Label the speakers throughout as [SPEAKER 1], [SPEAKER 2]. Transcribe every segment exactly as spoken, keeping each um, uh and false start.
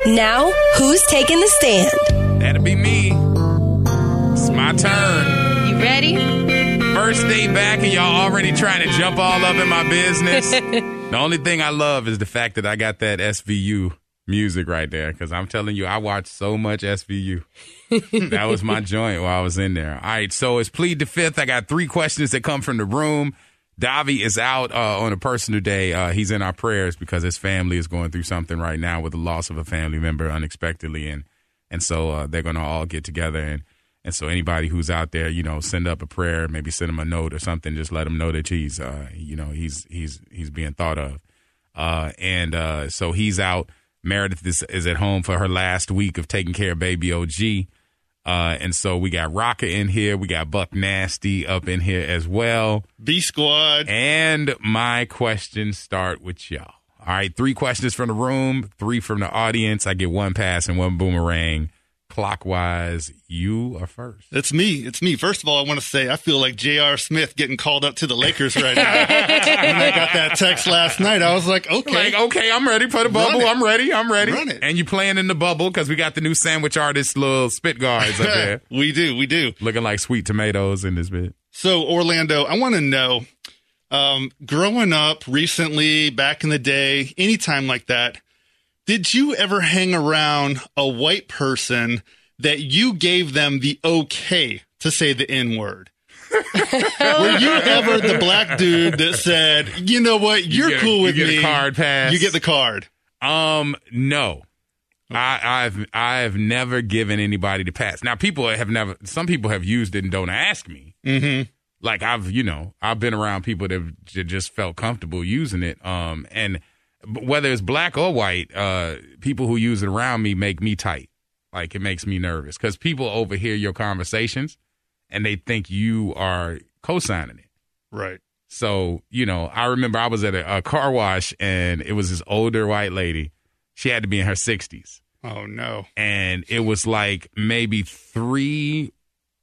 [SPEAKER 1] Now, who's taking the stand?
[SPEAKER 2] That'll be me. It's my turn.
[SPEAKER 1] You ready?
[SPEAKER 2] First day back and y'all already trying to jump all up in my business. The only thing I love is the fact that I got that S V U music right there, because I'm telling you, I watched so much S V U. That was my joint while I was in there. All right, so it's Plead the Fifth. I got three questions that come from the room. Davi is out uh, on a personal day. Uh, he's in our prayers because his family is going through something right now with the loss of a family member unexpectedly, and and so uh, they're going to all get together. And, and so anybody who's out there, you know, send up a prayer, maybe send him a note or something. Just let him know that he's, uh, you know, he's he's he's being thought of. Uh, and uh, so he's out. Meredith is, is at home for her last week of taking care of baby O G. Uh, and so we got Rocker in here. We got Buck Nasty up in here as well.
[SPEAKER 3] B Squad.
[SPEAKER 2] And my questions start with y'all. All right, three questions from the room, three from the audience. I get one pass and one boomerang. Clockwise, you are first.
[SPEAKER 3] It's me. It's me. First of all, I want to say I feel like J R. Smith getting called up to the Lakers right now. When I got that text last night, I was like, okay.
[SPEAKER 2] Like, okay, I'm ready for the bubble. I'm ready. I'm ready.
[SPEAKER 3] Run it.
[SPEAKER 2] And you playing in the bubble because we got the new sandwich artist little spit guards up there.
[SPEAKER 3] We do. We do.
[SPEAKER 2] Looking like sweet tomatoes in this bit.
[SPEAKER 3] So, Orlando, I want to know, um, growing up recently, back in the day, anytime like that, did you ever hang around a white person that you gave them the okay to say the N-word? Were you ever the black dude that said, you know what, you're
[SPEAKER 2] you
[SPEAKER 3] cool
[SPEAKER 2] a,
[SPEAKER 3] with
[SPEAKER 2] you
[SPEAKER 3] me.
[SPEAKER 2] You get a card pass.
[SPEAKER 3] You get the card.
[SPEAKER 2] Um, no. I, I've I've never given anybody the pass. Now, people have never, some people have used it and don't ask me.
[SPEAKER 3] Mm-hmm.
[SPEAKER 2] Like, I've, you know, I've been around people that just felt comfortable using it. Um, and whether it's black or white, uh, people who use it around me make me tight. Like, it makes me nervous because people overhear your conversations and they think you are co-signing it.
[SPEAKER 3] Right.
[SPEAKER 2] So, you know, I remember I was at a, a car wash and it was this older white lady. She had to be in her sixties.
[SPEAKER 3] Oh, no.
[SPEAKER 2] And it was like maybe three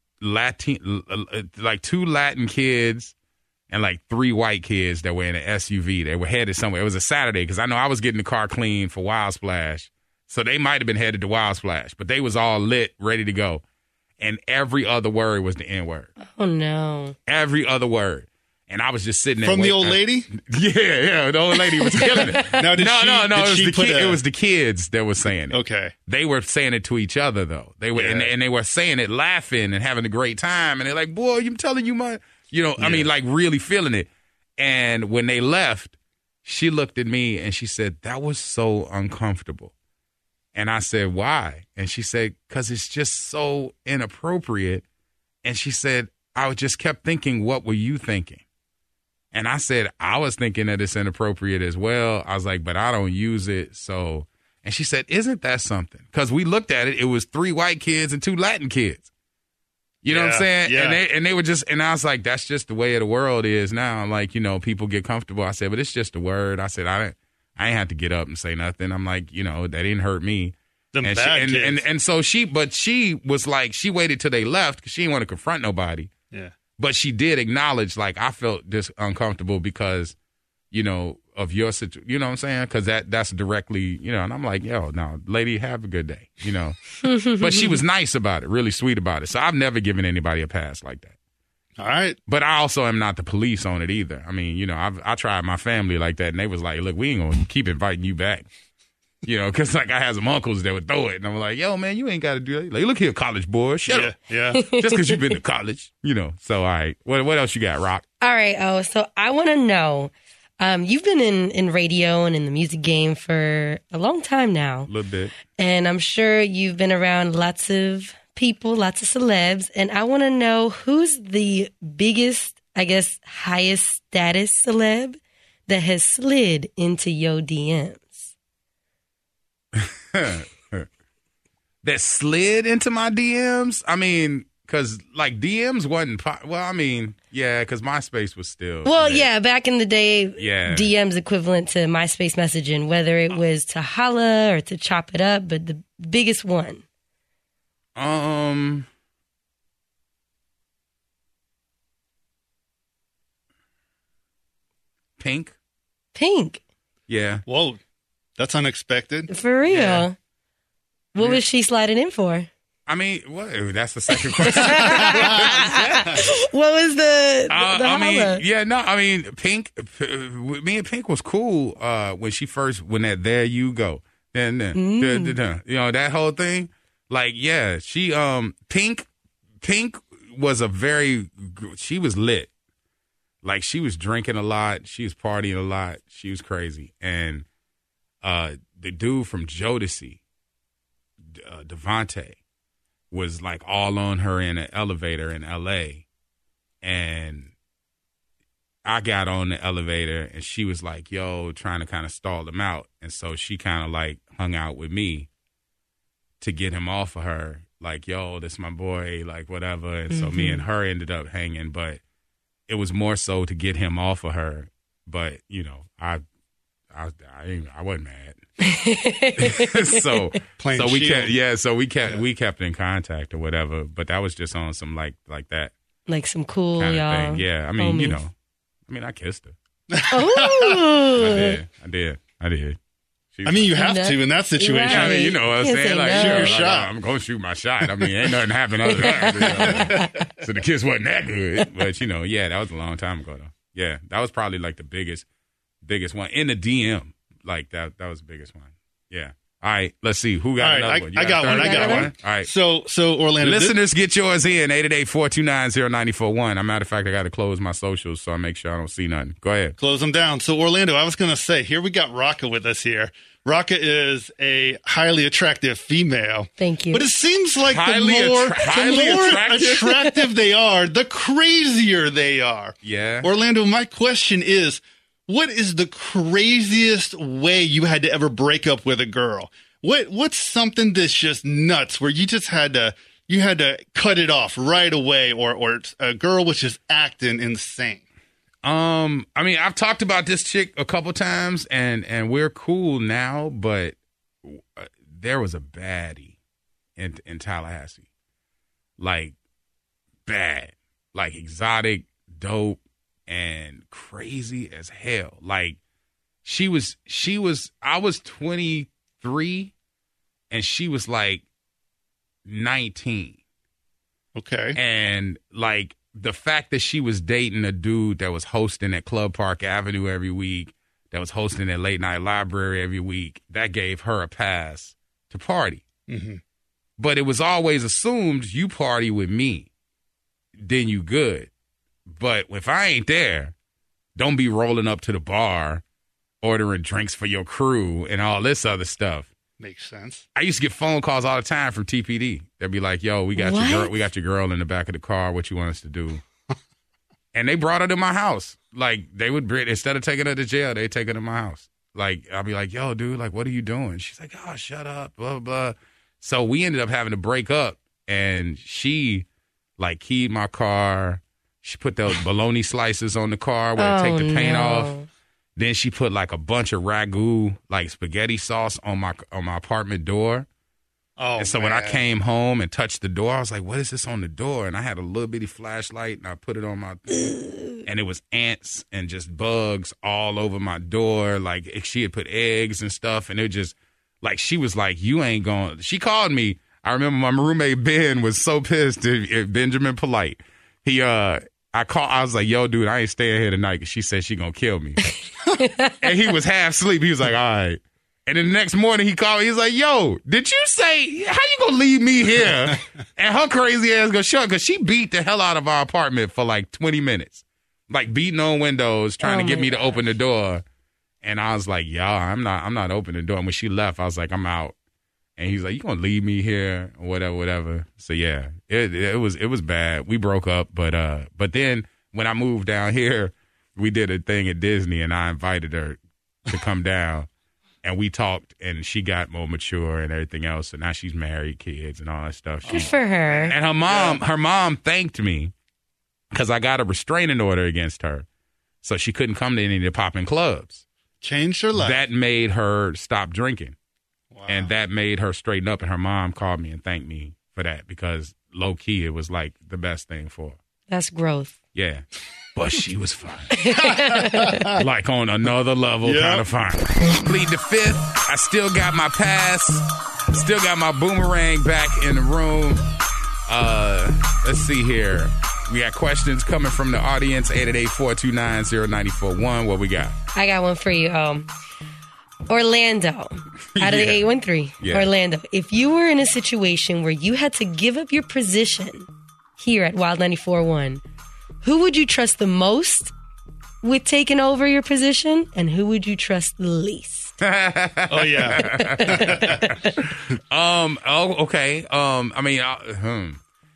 [SPEAKER 2] Latin, like two Latin kids and like three white kids that were in an S U V. They were headed somewhere. It was a Saturday because I know I was getting the car cleaned for Wild Splash. So they might have been headed to Wild Splash, but they was all lit, ready to go. And every other word was the N-word.
[SPEAKER 1] Oh, no.
[SPEAKER 2] Every other word. And I was just sitting there.
[SPEAKER 3] From
[SPEAKER 2] waiting.
[SPEAKER 3] the old lady?
[SPEAKER 2] Yeah, yeah. The old lady was killing it.
[SPEAKER 3] Now, did
[SPEAKER 2] no,
[SPEAKER 3] she,
[SPEAKER 2] no, no.
[SPEAKER 3] did
[SPEAKER 2] It was,
[SPEAKER 3] she
[SPEAKER 2] the
[SPEAKER 3] put
[SPEAKER 2] ki-
[SPEAKER 3] a...
[SPEAKER 2] it was the kids that were saying it.
[SPEAKER 3] Okay.
[SPEAKER 2] They were saying it to each other, though. They were,
[SPEAKER 3] Yeah.
[SPEAKER 2] and, and they were saying it laughing and having a great time. And they're like, boy, I'm telling you, my, you know,
[SPEAKER 3] Yeah.
[SPEAKER 2] I mean, like really feeling it. And when they left, she looked at me and she said, that was so uncomfortable. And I said, why? And she said, because it's just so inappropriate. And she said, I just kept thinking, what were you thinking? And I said, I was thinking that it's inappropriate as well. I was like, but I don't use it. So, and she said, isn't that something? Because we looked at it. It was three white kids and two Latin kids. You know
[SPEAKER 3] Yeah,
[SPEAKER 2] what I'm saying?
[SPEAKER 3] yeah.
[SPEAKER 2] And they and they were just, and I was like, that's just the way of the world is now. Like, you know, people get comfortable. I said, but it's just a word. I said, I didn't, I ain't have to get up and say nothing. I'm like, you know, that didn't hurt me.
[SPEAKER 3] Them
[SPEAKER 2] and, she,
[SPEAKER 3] bad
[SPEAKER 2] and,
[SPEAKER 3] kids.
[SPEAKER 2] and and so she, but she was like, she waited till they left because she didn't want to confront nobody.
[SPEAKER 3] Yeah.
[SPEAKER 2] But she did acknowledge, like, I felt this uncomfortable because, you know, of your situation. You know what I'm saying? Because that, that's directly, you know, and I'm like, yo, no, lady, have a good day, you know. But she was nice about it, really sweet about it. So I've never given anybody a pass like that.
[SPEAKER 3] All right.
[SPEAKER 2] But I also am not the police on it either. I mean, you know, I've, I tried my family like that, and they was like, look, we ain't going to keep inviting you back. You know, because, like, I had some uncles that would throw it. And I'm like, yo, man, you ain't got to do that. Like, look here, college boy. Shut
[SPEAKER 3] Yeah.
[SPEAKER 2] up.
[SPEAKER 3] Yeah.
[SPEAKER 2] Just because you've been to college, you know. So, all right. What, what else you got, Rock?
[SPEAKER 1] All right. Oh, so I want to know, um, you've been in, in radio and in the music game for a long time now.
[SPEAKER 2] A little bit.
[SPEAKER 1] And I'm sure you've been around lots of people, lots of celebs. And I want to know who's the biggest, I guess, highest status celeb that has slid into your D Ms.
[SPEAKER 2] That slid into my D Ms? I mean, because, like, D Ms wasn't, po- well, I mean, yeah, because MySpace was still.
[SPEAKER 1] Well,
[SPEAKER 2] there.
[SPEAKER 1] yeah, back in the day,
[SPEAKER 2] Yeah.
[SPEAKER 1] D Ms equivalent to MySpace messaging, whether it was to holla or to chop it up, but the biggest one.
[SPEAKER 2] Um, Pink?
[SPEAKER 1] Pink.
[SPEAKER 2] Yeah.
[SPEAKER 3] Whoa. That's unexpected.
[SPEAKER 1] For real.
[SPEAKER 2] Yeah.
[SPEAKER 1] What was she sliding in for?
[SPEAKER 2] I mean, what? That's the second question.
[SPEAKER 1] What was the, the,
[SPEAKER 2] Uh,
[SPEAKER 1] the
[SPEAKER 2] I mean,
[SPEAKER 1] holla?
[SPEAKER 2] yeah, no, I mean, Pink, p- me and Pink was cool uh, when she first, when that There You Go. Then, then,
[SPEAKER 1] Mm.
[SPEAKER 2] dun, dun, dun. You know, that whole thing. Like, yeah, she, um, Pink, Pink was a very, she was lit. Like, she was drinking a lot. She was partying a lot. She was crazy. And uh, the dude from Jodeci, uh, Devontae, was like all on her in an elevator in L A. And I got on the elevator and she was like, yo, trying to kind of stall him out. And so she kind of like hung out with me to get him off of her. Like, yo, this my boy, like whatever. And so me and her ended up hanging, but it was more so to get him off of her. But, you know, I I I, ain't, I wasn't mad. so
[SPEAKER 3] Playing
[SPEAKER 2] so we
[SPEAKER 3] shield.
[SPEAKER 2] kept yeah, so we kept
[SPEAKER 3] Yeah.
[SPEAKER 2] we kept in contact or whatever. But that was just on some like like that
[SPEAKER 1] Like some cool,
[SPEAKER 2] kind of
[SPEAKER 1] y'all.
[SPEAKER 2] thing. Yeah. I mean, you
[SPEAKER 1] homies.
[SPEAKER 2] know. I mean I kissed her.
[SPEAKER 1] Ooh.
[SPEAKER 2] I did. I did. I did. She
[SPEAKER 3] I mean, you have
[SPEAKER 1] No.
[SPEAKER 3] to in that situation.
[SPEAKER 1] Right.
[SPEAKER 2] I mean, you know what I'm
[SPEAKER 1] Can't
[SPEAKER 2] saying?
[SPEAKER 1] say
[SPEAKER 2] Like,
[SPEAKER 1] no.
[SPEAKER 2] shoot your
[SPEAKER 1] Like,
[SPEAKER 2] shot. I'm going to shoot my shot. I mean, ain't nothing happened other than that. You know? So the kiss wasn't that good. But, you know, yeah, that was a long time ago, though. Yeah, that was probably like the biggest, biggest one. In the D M, like that, that was the biggest one. Yeah. All right, let's see. Who got
[SPEAKER 3] All right,
[SPEAKER 2] another
[SPEAKER 3] I-
[SPEAKER 2] one? You
[SPEAKER 3] I got
[SPEAKER 2] a
[SPEAKER 3] one,
[SPEAKER 2] third
[SPEAKER 3] I got
[SPEAKER 2] one?
[SPEAKER 3] one.
[SPEAKER 2] All right.
[SPEAKER 3] So, so Orlando, this-
[SPEAKER 2] Listeners, get yours in. eight eight eight, four two nine, zero nine four one. As a matter of fact, I got to close my socials so I make sure I don't see nothing. Go ahead.
[SPEAKER 3] close them down. So, Orlando, I was going to say, here we got Raka with us here. Raka is a highly attractive female.
[SPEAKER 1] Thank you.
[SPEAKER 3] But it seems like
[SPEAKER 2] Highly
[SPEAKER 3] the more,
[SPEAKER 2] attra- highly
[SPEAKER 3] the more
[SPEAKER 2] attractive?
[SPEAKER 3] attractive they are, the crazier they are.
[SPEAKER 2] Yeah.
[SPEAKER 3] Orlando, my question is, what is the craziest way you had to ever break up with a girl? What What's something that's just nuts where you just had to you had to cut it off right away, or or a girl was just acting insane?
[SPEAKER 2] Um, I mean, I've talked about this chick a couple times, and and we're cool now. But uh, there was a baddie in in Tallahassee, like bad, like exotic, dope, and crazy as hell. Like she was, she was. I was twenty-three, and she was like nineteen.
[SPEAKER 3] Okay.
[SPEAKER 2] And like the fact that she was dating a dude that was hosting at Club Park Avenue every week, that was hosting at Late Night Library every week, that gave her a pass to party.
[SPEAKER 3] Mm-hmm.
[SPEAKER 2] But it was always assumed you party with me, then you good. But if I ain't there, don't be rolling up to the bar, ordering drinks for your crew and all this other stuff.
[SPEAKER 3] Makes sense.
[SPEAKER 2] I used to get phone calls all the time from T P D. They'd be like, "Yo, we got
[SPEAKER 1] What?
[SPEAKER 2] your girl, we got your girl in the back of the car. What you want us to do?" And they brought her to my house. Like they would bring, instead of taking her to jail, they take her to my house. Like I'll be like, "Yo, dude, like what are you doing?" She's like, "Oh, shut up, blah blah." blah. So we ended up having to break up, and she like keyed my car. She put those bologna slices on the car where
[SPEAKER 1] oh,
[SPEAKER 2] they take the paint
[SPEAKER 1] no.
[SPEAKER 2] off. Then she put like a bunch of ragu, like spaghetti sauce on my on my apartment door.
[SPEAKER 3] Oh,
[SPEAKER 2] and so when I
[SPEAKER 3] man.
[SPEAKER 2] came home and touched the door, I was like, what is this on the door? And I had a little bitty flashlight and I put it on my thing. And it was ants and just bugs all over my door. Like she had put eggs and stuff. And it just like she was like, you ain't going. She called me. I remember my roommate Ben was so pissed at, at Benjamin Polite. He uh I called I was like, yo, dude, I ain't staying here tonight because she said she gonna kill me. And he was half asleep. He was like, all right. And then the next morning he called me. He was like, yo, did you say, how you going to leave me here? And her crazy ass go shut because she beat the hell out of our apartment for like twenty minutes. Like beating on windows, trying
[SPEAKER 1] Oh
[SPEAKER 2] to get
[SPEAKER 1] my
[SPEAKER 2] me to
[SPEAKER 1] gosh.
[SPEAKER 2] open the door. And I was like, y'all, I'm not, I'm not opening the door. And when she left, I was like, I'm out. And he's like, you going to leave me here or whatever, whatever. So yeah, it, it was, it was bad. We broke up. But, uh, but then when I moved down here, we did a thing at Disney and I invited her to come down. And we talked, and she got more mature and everything else. So now she's married, kids, and all that stuff.
[SPEAKER 1] Good
[SPEAKER 2] She,
[SPEAKER 1] for her.
[SPEAKER 2] and her mom, her mom thanked me because I got a restraining order against her, so she couldn't come to any of the popping clubs.
[SPEAKER 3] Changed her life.
[SPEAKER 2] That made her stop drinking,
[SPEAKER 3] Wow.
[SPEAKER 2] and that made her straighten up. And her mom called me and thanked me for that because low key, it was like the best thing for her.
[SPEAKER 1] That's growth.
[SPEAKER 2] Yeah. But she was fine. Like on another level,
[SPEAKER 3] Yep.
[SPEAKER 2] kind of fine. Plead the fifth. I still got my pass Still got my boomerang back in the room. Uh, let's see here. We got questions coming from the audience. eight eight eight, four two nine, zero nine four one. What we got?
[SPEAKER 1] I got one for you. Um, Orlando, out of
[SPEAKER 2] Yeah.
[SPEAKER 1] the eight one three.
[SPEAKER 2] Yeah.
[SPEAKER 1] Orlando, if you were in a situation where you had to give up your position here at Wild ninety-four point one, who would you trust the most with taking over your position, and who would you trust the least?
[SPEAKER 3] Oh, yeah.
[SPEAKER 2] Um. Oh, okay. Um. I mean, uh, hmm.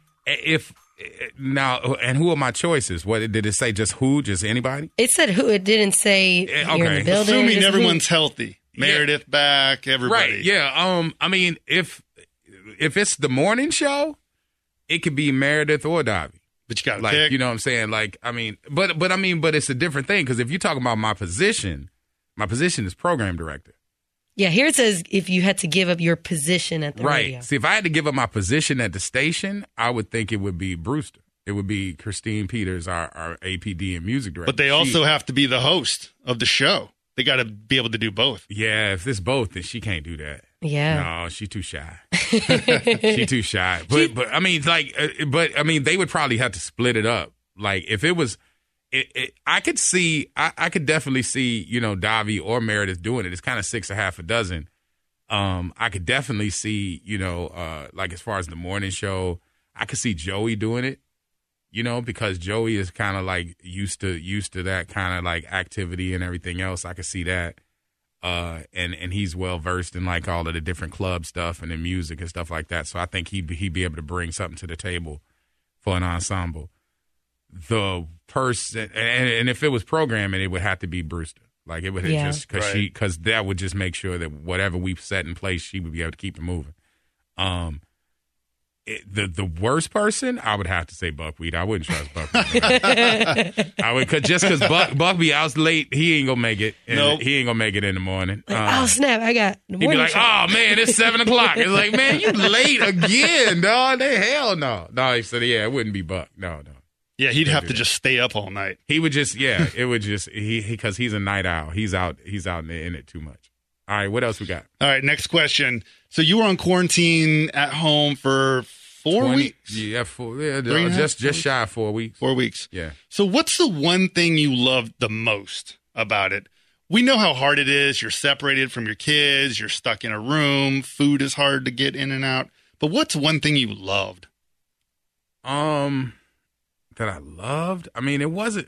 [SPEAKER 2] If now, and who are my choices? What did it say? Just who? Just anybody?
[SPEAKER 1] It said who. It didn't say
[SPEAKER 2] Eh,
[SPEAKER 1] you're in
[SPEAKER 2] okay.
[SPEAKER 1] the building.
[SPEAKER 3] Assuming
[SPEAKER 1] just who.
[SPEAKER 3] everyone's healthy. Meredith back, everybody.
[SPEAKER 2] Right. Yeah. Um. I mean, if if it's the morning show, it could be Meredith or Davi.
[SPEAKER 3] But you got to
[SPEAKER 2] Like,
[SPEAKER 3] pick.
[SPEAKER 2] you know what I'm saying? Like, I mean, but but I mean, but it's a different thing because if you're talking about my position, my position is program director.
[SPEAKER 1] Yeah, here it says if you had to give up your position at the
[SPEAKER 2] Right.
[SPEAKER 1] radio.
[SPEAKER 2] See, if I had to give up my position at the station, I would think it would be Brewster. It would be Christine Peters, our, our A P D and music director.
[SPEAKER 3] But they
[SPEAKER 2] She-
[SPEAKER 3] also have to be the host of the show. They got to be able to do both.
[SPEAKER 2] yeah, if it's both, then she can't do that.
[SPEAKER 1] Yeah.
[SPEAKER 2] No, she's too shy. She's too shy. But but I mean, like, uh, but I mean, they would probably have to split it up. Like, if it was, it, it, I could see, I, I could definitely see, you know, Davi or Meredith doing it. It's kind of six or half a dozen. Um, I could definitely see, you know, uh, like as far as the morning show, I could see Joey doing it. You know, because Joey is kind of like used to used to that kind of like activity and everything else. I could see that. Uh, and, and he's well versed in like all of the different club stuff and the music and stuff like that. So I think he'd be, he'd be able to bring something to the table for an ensemble. The person, and, and if it was programming, it would have to be Brewster. Like it would
[SPEAKER 1] Yeah.
[SPEAKER 2] just because
[SPEAKER 3] Right.
[SPEAKER 2] she because that would just make sure that whatever we've set in place, she would be able to keep it moving. Um, it, the the worst person, I would have to say Buckwheat. I wouldn't trust Buckwheat. I would cause, just because Buck Buck be out late, he ain't gonna make it. And
[SPEAKER 3] Nope.
[SPEAKER 2] he ain't gonna make it in the morning.
[SPEAKER 1] Like,
[SPEAKER 2] Um,
[SPEAKER 1] oh, snap, I got the
[SPEAKER 2] he'd be
[SPEAKER 1] morning
[SPEAKER 2] like,
[SPEAKER 1] show.
[SPEAKER 2] "Oh man, it's seven o'clock." It's like, "Man, you late again, dog." They hell no, no. He said, "Yeah, it wouldn't be Buck. No, no."
[SPEAKER 3] Yeah, he'd have
[SPEAKER 2] do
[SPEAKER 3] to
[SPEAKER 2] that.
[SPEAKER 3] just stay up all night.
[SPEAKER 2] He would just, yeah, it would just he because he's a night owl. He's out. He's out in, the, in it too much. All right, what else we got?
[SPEAKER 3] All right, next question. So you were on quarantine at home for four
[SPEAKER 2] twenty
[SPEAKER 3] weeks?
[SPEAKER 2] Yeah, four. Yeah,
[SPEAKER 3] Three and a half,
[SPEAKER 2] just
[SPEAKER 3] four
[SPEAKER 2] just shy of four weeks.
[SPEAKER 3] Four weeks.
[SPEAKER 2] Yeah.
[SPEAKER 3] So what's the one thing you loved the most about it? We know how hard it is. You're separated from your kids. You're stuck in a room. Food is hard to get in and out. But what's one thing you loved?
[SPEAKER 2] Um, that I loved. I mean, it wasn't.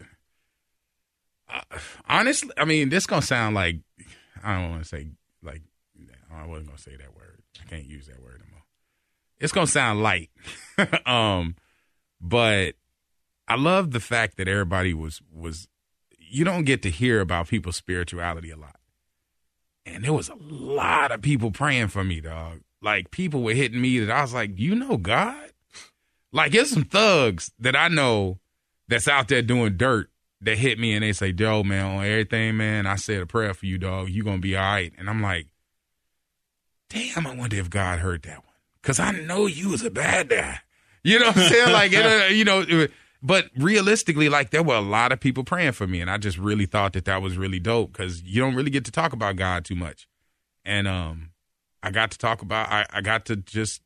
[SPEAKER 2] Uh, honestly, I mean, this gonna sound like I don't want to say like I wasn't gonna say that word. I can't use that word anymore. It's gonna sound light, um, but I love the fact that everybody was was. You don't get to hear about people's spirituality a lot, and there was a lot of people praying for me, dog. Like people were hitting me that I was like, you know, God. Like, there's some thugs that I know that's out there doing dirt that hit me and they say, Joe, man, on everything, man, I said a prayer for you, dog. You going to be all right. And I'm like, damn, I wonder if God heard that one. Because I know you was a bad guy. You know what I'm saying? Like, it, uh, you know, it, but realistically, like, there were a lot of people praying for me. And I just really thought that that was really dope because you don't really get to talk about God too much. And um, I got to talk about, I, I got to just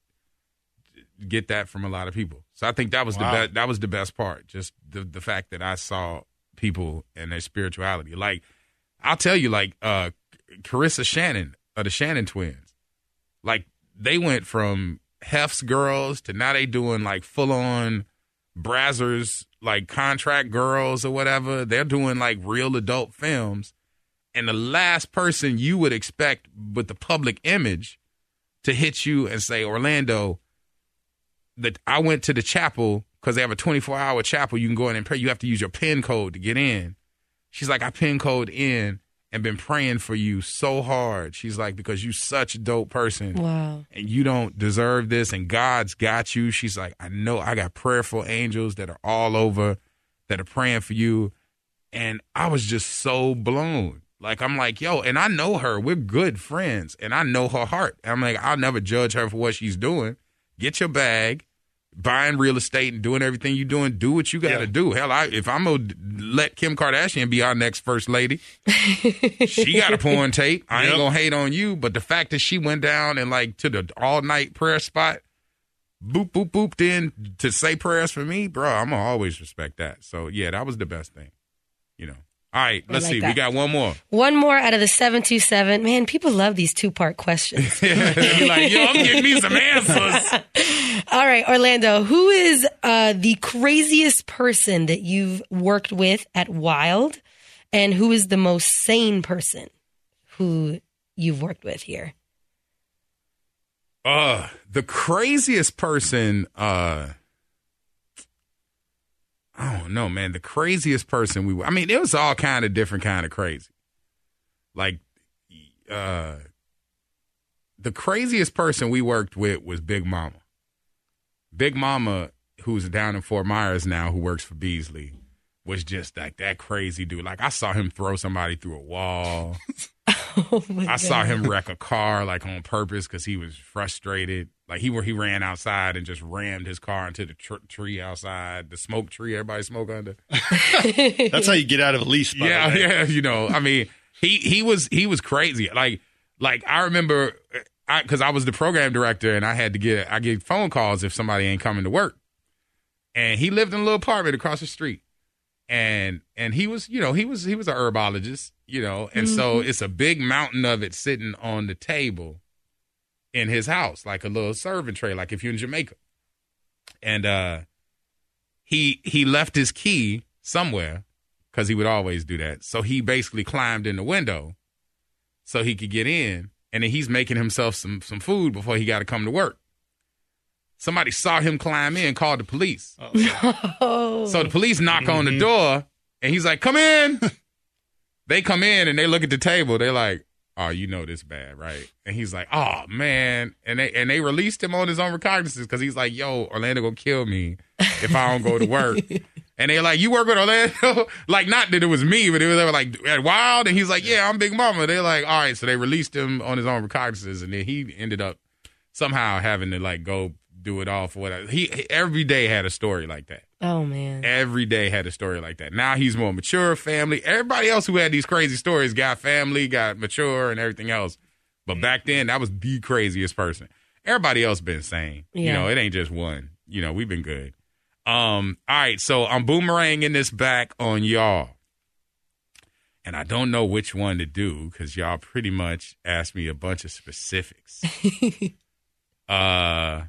[SPEAKER 2] get that from a lot of people. So I think that was
[SPEAKER 3] Wow.
[SPEAKER 2] the best. That was the best part. Just the the fact that I saw people and their spirituality. Like I'll tell you, like uh, Carissa Shannon of the Shannon twins. Like they went from Hef's girls to now they doing like full on Brazzers, like contract girls or whatever. They're doing like real adult films. And the last person you would expect with the public image to hit you and say, Orlando, that I went to the chapel because they have a twenty-four hour chapel. You can go in and pray. You have to use your PIN code to get in. She's like, I PIN code in and been praying for you so hard. She's like, because you such a dope person.
[SPEAKER 1] Wow.
[SPEAKER 2] And you don't deserve this. And God's got you. She's like, I know I got prayerful angels that are all over that are praying for you. And I was just so blown. Like, I'm like, yo, and I know her. We're good friends. And I know her heart. I'm like, I'll never judge her for what she's doing. Get your bag. buying real estate and doing everything you're doing, do what you got to
[SPEAKER 3] Yeah.
[SPEAKER 2] do. Hell, I, if I'm going to let Kim Kardashian be our next first lady, she got a porn tape. I ain't
[SPEAKER 3] Yep.
[SPEAKER 2] going to hate on you. But the fact that she went down and like to the all-night prayer spot, boop, boop, boop, then to say prayers for me, bro, I'm going to always respect that. So, yeah, that was the best thing, you know. All right, let's
[SPEAKER 1] like
[SPEAKER 2] see.
[SPEAKER 1] that.
[SPEAKER 2] We got one more.
[SPEAKER 1] One more out of the seven two seven. Man, people love these two-part questions.
[SPEAKER 2] Yeah, be like, yo, I'm getting me some answers.
[SPEAKER 1] All right, Orlando, who is uh, the craziest person that you've worked with at Wild, and who is the most sane person who you've worked with here?
[SPEAKER 2] Uh, the craziest person, uh, I don't know, man. The craziest person we, I mean, it was all kind of different kind of crazy. Like, uh, the craziest person we worked with was Big Mama. Big Mama, who's down in Fort Myers now, who works for Beasley, was just like that crazy dude. Like, I saw him throw somebody through a wall.
[SPEAKER 1] Oh my
[SPEAKER 2] I
[SPEAKER 1] God.
[SPEAKER 2] saw him wreck a car like on purpose because he was frustrated. Like he he ran outside and just rammed his car into the tr- tree outside, the smoke tree. Everybody smoke under.
[SPEAKER 3] That's how you get out of a lease. By
[SPEAKER 2] Yeah,
[SPEAKER 3] the way.
[SPEAKER 2] yeah. You know, I mean, he he was he was crazy. Like like I remember, I because I was the program director and I had to get I get phone calls if somebody ain't coming to work, and he lived in a little apartment across the street. And and he was, you know, he was he was a herbologist, you know, and mm-hmm. so it's a big mountain of it sitting on the table in his house, like a little serving tray, like if you're in Jamaica. And uh, he he left his key somewhere because he would always do that. So he basically climbed in the window so he could get in, and then he's making himself some some food before he got to come to work. Somebody saw him climb in, called the police.
[SPEAKER 1] Oh.
[SPEAKER 2] So the police knock
[SPEAKER 3] Mm-hmm.
[SPEAKER 2] on the door, and he's like, come in. They come in, and they look at the table. They're like, oh, you know this bad, right? And he's like, oh, man. And they and they released him on his own recognizances because he's like, yo, Orlando gonna kill me if I don't go to work. And they're like, you work with Orlando? Like, not that it was me, but it was, they were like, at Wild? And he's like, yeah, I'm Big Mama. They're like, all right. So they released him on his own recognizances, and then he ended up somehow having to, like, go do it all for whatever. He, he every day had a story like that.
[SPEAKER 1] Oh, man.
[SPEAKER 2] Every day had a story like that. Now he's more mature, family. Everybody else who had these crazy stories got family, got mature, and everything else. But back then, that was the craziest person. Everybody else been sane.
[SPEAKER 1] Yeah.
[SPEAKER 2] You know, it ain't just one. You know, we've been good. Um, all right, so I'm boomeranging this back on y'all. And I don't know which one to do because y'all pretty much asked me a bunch of specifics. uh...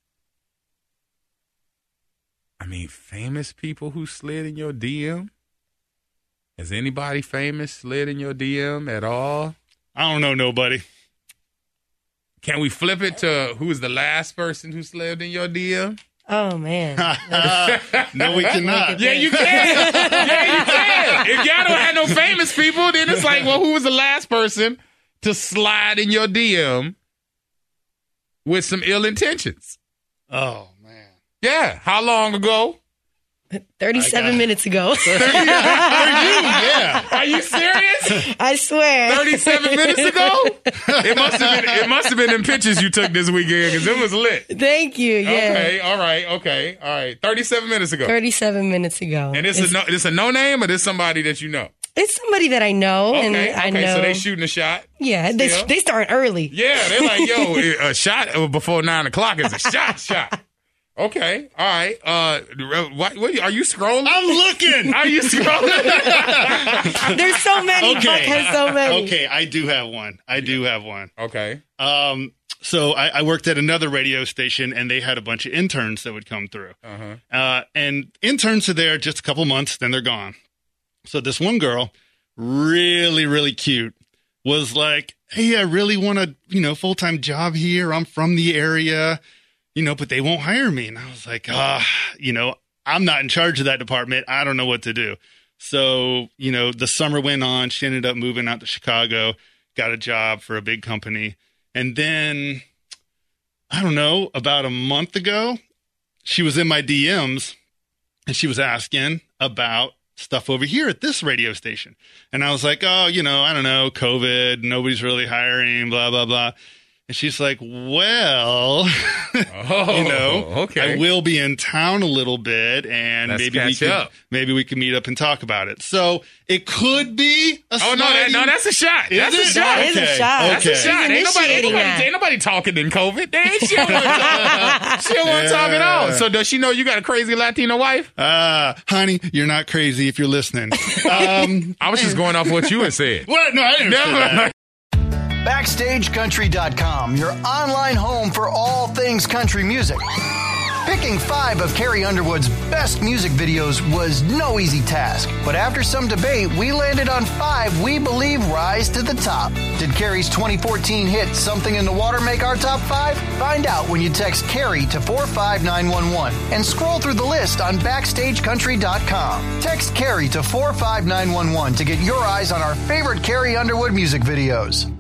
[SPEAKER 2] I mean, famous people who slid in your D M? Has anybody famous slid in your D M at all?
[SPEAKER 3] I don't know nobody.
[SPEAKER 2] Can we flip it to who's the last person who slid in your D M?
[SPEAKER 1] Oh, man.
[SPEAKER 3] No, we cannot.
[SPEAKER 2] Yeah, you can. Yeah, you can. If y'all don't have no famous people, then it's like, well, who was the last person to slide in your D M with some ill intentions?
[SPEAKER 3] Oh, man.
[SPEAKER 2] Yeah. How long ago?
[SPEAKER 1] thirty-seven
[SPEAKER 3] got-
[SPEAKER 1] minutes ago.
[SPEAKER 3] Yeah.
[SPEAKER 2] Are you serious?
[SPEAKER 1] I swear.
[SPEAKER 2] thirty-seven minutes ago? It must have been. It must have been them pictures you took this weekend because it was lit.
[SPEAKER 1] Thank you. Yeah.
[SPEAKER 2] Okay. All right. Okay. All right. thirty-seven minutes ago.
[SPEAKER 1] thirty-seven minutes ago.
[SPEAKER 2] And it's,
[SPEAKER 1] it's,
[SPEAKER 2] a no, it's a no name or this somebody that you know.
[SPEAKER 1] it's somebody that I know,
[SPEAKER 2] Okay.
[SPEAKER 1] and
[SPEAKER 2] Okay.
[SPEAKER 1] I know.
[SPEAKER 2] So they shooting a shot.
[SPEAKER 1] yeah, they
[SPEAKER 2] still?
[SPEAKER 1] they start early.
[SPEAKER 2] Yeah. They're like, yo, a shot before nine o'clock is a shot. Shot. Okay. All right. Uh, what, what are you scrolling?
[SPEAKER 3] I'm looking.
[SPEAKER 2] Are you scrolling?
[SPEAKER 1] There's so many.
[SPEAKER 3] Okay.
[SPEAKER 1] Buck has so many.
[SPEAKER 3] Okay, I do have one. I do have one.
[SPEAKER 2] Okay.
[SPEAKER 3] Um, so I, I worked at another radio station, and they had a bunch of interns that would come through.
[SPEAKER 2] Uh-huh.
[SPEAKER 3] Uh, and interns are there just a couple months, then they're gone. So this one girl, really, really cute, was like, hey, I really want a, you know, full-time job here. I'm from the area, you know, but they won't hire me. And I was like, ah, you know, I'm not in charge of that department. I don't know what to do. So, you know, the summer went on. She ended up moving out to Chicago, got a job for a big company. And then, I don't know, about a month ago, she was in my D Ms and she was asking about stuff over here at this radio station. And I was like, oh, you know, I don't know, COVID, nobody's really hiring, blah, blah, blah. And she's like, well,
[SPEAKER 2] Oh,
[SPEAKER 3] you know,
[SPEAKER 2] okay.
[SPEAKER 3] I will be in town a little bit, and
[SPEAKER 2] Let's
[SPEAKER 3] maybe we
[SPEAKER 2] catch
[SPEAKER 3] could
[SPEAKER 2] up.
[SPEAKER 3] maybe we can meet up and talk about it. So it could be a
[SPEAKER 2] Oh no, that, no, that's a shot.
[SPEAKER 3] Is
[SPEAKER 2] That's
[SPEAKER 3] it?
[SPEAKER 2] a shot.
[SPEAKER 1] That is a
[SPEAKER 3] Okay,
[SPEAKER 1] shot.
[SPEAKER 2] That's a
[SPEAKER 3] okay.
[SPEAKER 2] shot. Ain't nobody, ain't,
[SPEAKER 1] initiating
[SPEAKER 2] nobody,
[SPEAKER 1] that.
[SPEAKER 2] ain't nobody talking in COVID. They ain't, she don't want to talk. She don't want to talk at all. So does she know you got a crazy Latino wife?
[SPEAKER 3] Ah, honey, you're not crazy if you're listening. Um,
[SPEAKER 2] I was just going off what you had said.
[SPEAKER 3] what? No, I didn't say that.
[SPEAKER 4] Backstage Country dot com, your online home for all things country music. Picking five of Carrie Underwood's best music videos was no easy task, but after some debate, we landed on five we believe rise to the top. Did Carrie's twenty fourteen hit Something in the Water make our top five? Find out when you text Carrie to four five nine one one and scroll through the list on Backstage Country dot com. Text Carrie to four five nine one one to get your eyes on our favorite Carrie Underwood music videos.